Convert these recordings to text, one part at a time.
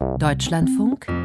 Deutschlandfunk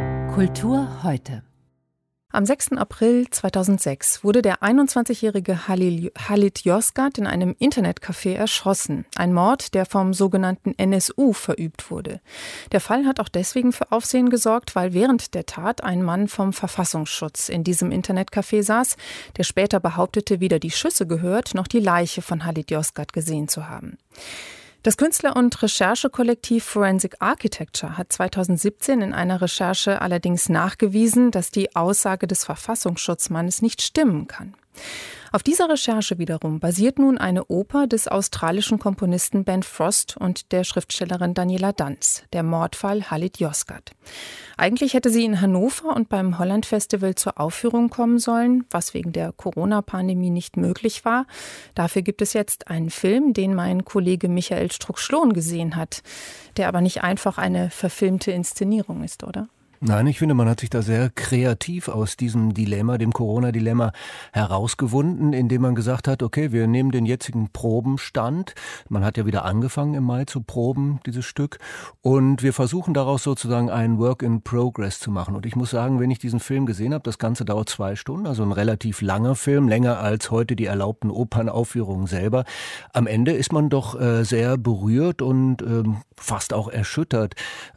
Kultur heute. Am 6. April 2006 wurde der 21-jährige Halit Yozgat in einem Internetcafé erschossen. Ein Mord, der vom sogenannten NSU verübt wurde. Der Fall hat auch deswegen für Aufsehen gesorgt, weil während der Tat ein Mann vom Verfassungsschutz in diesem Internetcafé saß, der später behauptete, weder die Schüsse gehört, noch die Leiche von Halit Yozgat gesehen zu haben. Das Künstler- und Recherchekollektiv Forensic Architecture hat 2017 in einer Recherche allerdings nachgewiesen, dass die Aussage des Verfassungsschutzmannes nicht stimmen kann. Auf dieser Recherche wiederum basiert nun eine Oper des australischen Komponisten Ben Frost und der Schriftstellerin Daniela Danz, der Mordfall Halit Yozgat. Eigentlich hätte sie in Hannover und beim Holland Festival zur Aufführung kommen sollen, was wegen der Corona-Pandemie nicht möglich war. Dafür gibt es jetzt einen Film, den mein Kollege Michael Strux-Schlohn gesehen hat, der aber nicht einfach eine verfilmte Inszenierung ist, oder? Nein, ich finde, man hat sich da sehr kreativ aus diesem Dilemma, dem Corona-Dilemma, herausgewunden, indem man gesagt hat, okay, wir nehmen den jetzigen Probenstand. Man hat ja wieder angefangen im Mai zu proben, dieses Stück. Und wir versuchen daraus sozusagen ein Work in Progress zu machen. Und ich muss sagen, wenn ich diesen Film gesehen habe, das Ganze dauert 2 Stunden, also ein relativ langer Film, länger als heute die erlaubten Opernaufführungen selber. Am Ende ist man doch sehr berührt und fast auch erschüttert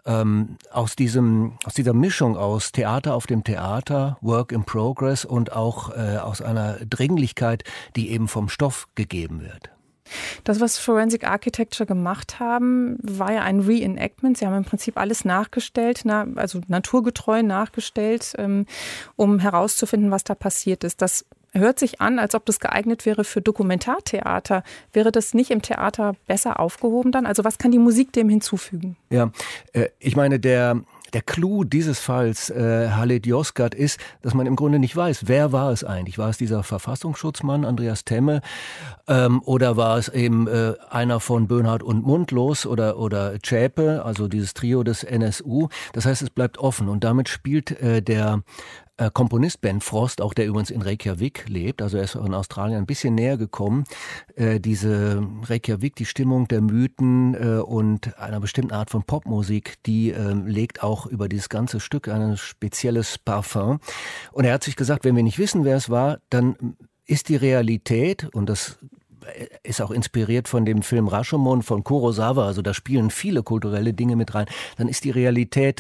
aus dieser Mischung aus Theater auf dem Theater, Work in Progress und auch aus einer Dringlichkeit, die eben vom Stoff gegeben wird. Das, was Forensic Architecture gemacht haben, war ja ein Reenactment. Sie haben im Prinzip alles nachgestellt, also naturgetreu nachgestellt, um herauszufinden, was da passiert ist. Das hört sich an, als ob das geeignet wäre für Dokumentartheater. Wäre das nicht im Theater besser aufgehoben dann? Also was kann die Musik dem hinzufügen? Ja, ich meine, der Clou dieses Falls, Halit Yozgat, ist, dass man im Grunde nicht weiß, wer war es eigentlich? War es dieser Verfassungsschutzmann, Andreas Temme, oder war es eben einer von Böhnhardt und Mundlos oder Zschäpe, also dieses Trio des NSU? Das heißt, es bleibt offen und damit spielt der Komponist Ben Frost, auch der übrigens in Reykjavik lebt, also er ist in Australien ein bisschen näher gekommen, diese Reykjavik, die Stimmung der Mythen und einer bestimmten Art von Popmusik, die legt auch über dieses ganze Stück ein spezielles Parfum. Und er hat sich gesagt, wenn wir nicht wissen, wer es war, dann ist die Realität, und das ist auch inspiriert von dem Film Rashomon von Kurosawa, also da spielen viele kulturelle Dinge mit rein, dann ist die Realität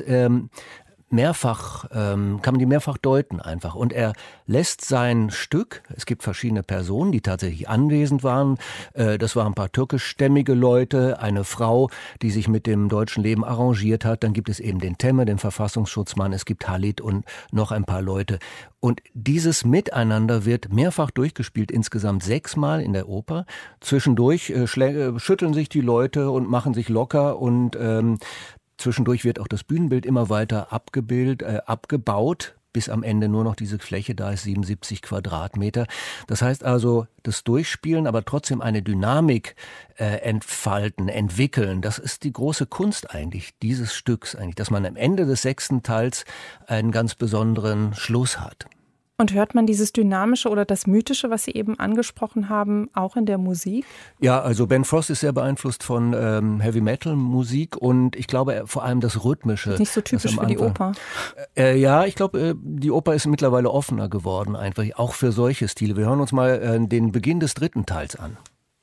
kann man die mehrfach deuten einfach. Und er lässt sein Stück, es gibt verschiedene Personen, die tatsächlich anwesend waren. Das waren ein paar türkischstämmige Leute, eine Frau, die sich mit dem deutschen Leben arrangiert hat. Dann gibt es eben den Temme, den Verfassungsschutzmann, es gibt Halit und noch ein paar Leute. Und dieses Miteinander wird mehrfach durchgespielt, insgesamt 6-mal in der Oper. Zwischendurch schütteln sich die Leute und machen sich locker und zwischendurch wird auch das Bühnenbild immer weiter abgebaut, bis am Ende nur noch diese Fläche da ist, 77 Quadratmeter. Das heißt also, das Durchspielen, aber trotzdem eine Dynamik entfalten, entwickeln, das ist die große Kunst eigentlich, dieses Stücks eigentlich, dass man am Ende des 6. Teils einen ganz besonderen Schluss hat. Und hört man dieses Dynamische oder das Mythische, was Sie eben angesprochen haben, auch in der Musik? Ja, also Ben Frost ist sehr beeinflusst von Heavy-Metal-Musik und ich glaube vor allem das Rhythmische. Nicht so typisch für die Oper. Ja, ich glaube, die Oper ist mittlerweile offener geworden, einfach auch für solche Stile. Wir hören uns mal den Beginn des 3. Teils an.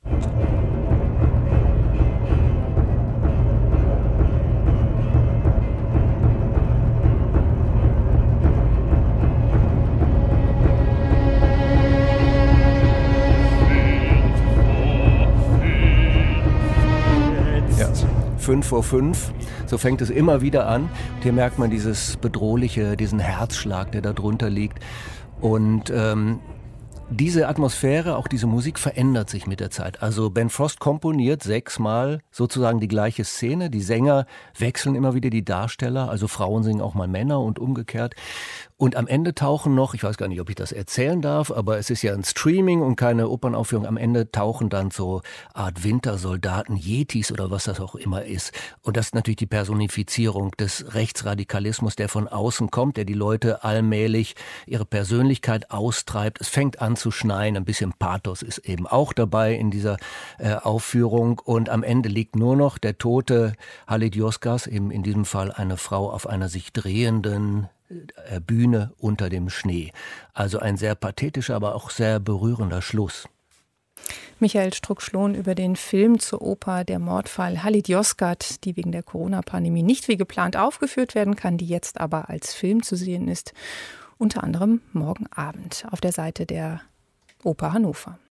Ja, 5:05, so fängt es immer wieder an. Und hier merkt man dieses Bedrohliche, diesen Herzschlag, der da drunter liegt. Und diese Atmosphäre, auch diese Musik verändert sich mit der Zeit. Also Ben Frost komponiert 6-mal sozusagen die gleiche Szene. Die Sänger wechseln immer wieder die Darsteller, also Frauen singen auch mal Männer und umgekehrt. Und am Ende tauchen noch, ich weiß gar nicht, ob ich das erzählen darf, aber es ist ja ein Streaming und keine Opernaufführung, am Ende tauchen dann so Art Wintersoldaten, Yetis oder was das auch immer ist. Und das ist natürlich die Personifizierung des Rechtsradikalismus, der von außen kommt, der die Leute allmählich ihre Persönlichkeit austreibt. Es fängt an anzuschneien. Ein bisschen Pathos ist eben auch dabei in dieser Aufführung. Und am Ende liegt nur noch der tote Halit Yozgat, eben in diesem Fall eine Frau auf einer sich drehenden Bühne unter dem Schnee. Also ein sehr pathetischer, aber auch sehr berührender Schluss. Michael Strunk-Schlohn über den Film zur Oper Der Mordfall Halit Yozgat, die wegen der Corona-Pandemie nicht wie geplant aufgeführt werden kann, die jetzt aber als Film zu sehen ist, unter anderem morgen Abend auf der Seite der Oper Hannover.